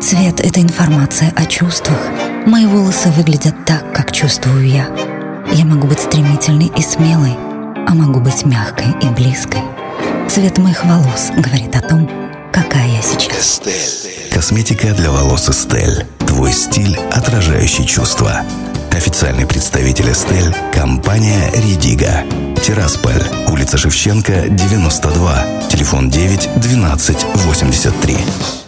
Цвет — это информация о чувствах. Мои волосы выглядят так, как чувствую я. Я могу быть стремительной и смелой, а могу быть мягкой и близкой. Цвет моих волос говорит о том, какая я сейчас. Косметика для волос Estelle. Твой стиль, отражающий чувства. Официальный представитель Estelle – компания Редига. Тирасполь, улица Шевченко, 92, телефон 9 12 83.